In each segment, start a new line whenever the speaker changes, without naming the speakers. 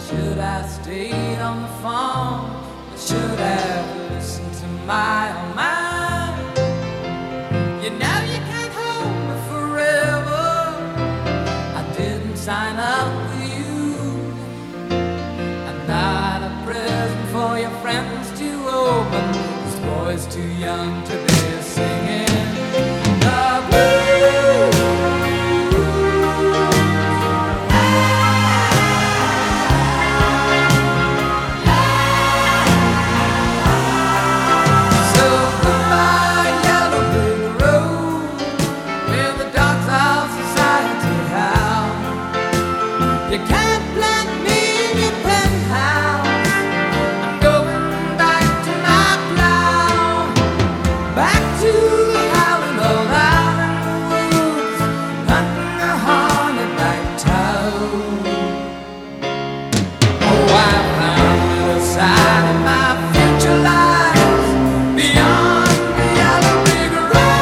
Should I stayed on the phone? I should have listened to my own mind. You know you can't hold me forever. I didn't sign up with you. I'm not a present for your friends to open. This boy's too young to be singing the blues. You can't plant me in your penthouse. I'm going back to my plow, back to the howling old island woods, hunting a hornet-back toad. Oh, I found the side of my future lies beyond the yellow brick road.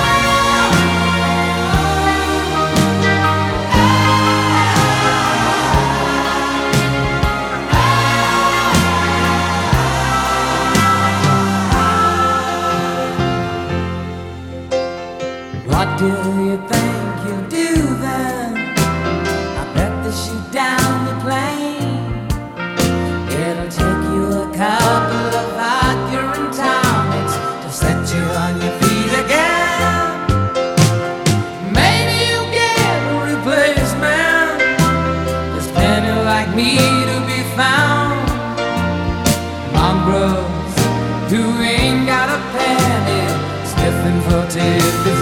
What do you think you'll do then? I bet they shoot down the plane. It'll take you a couple of Accurate tonics to set you on your feet again. Maybe you'll get a replacement. There's plenty like me to be found. Mongrels who ain't got a penny, sniffing for tidbits.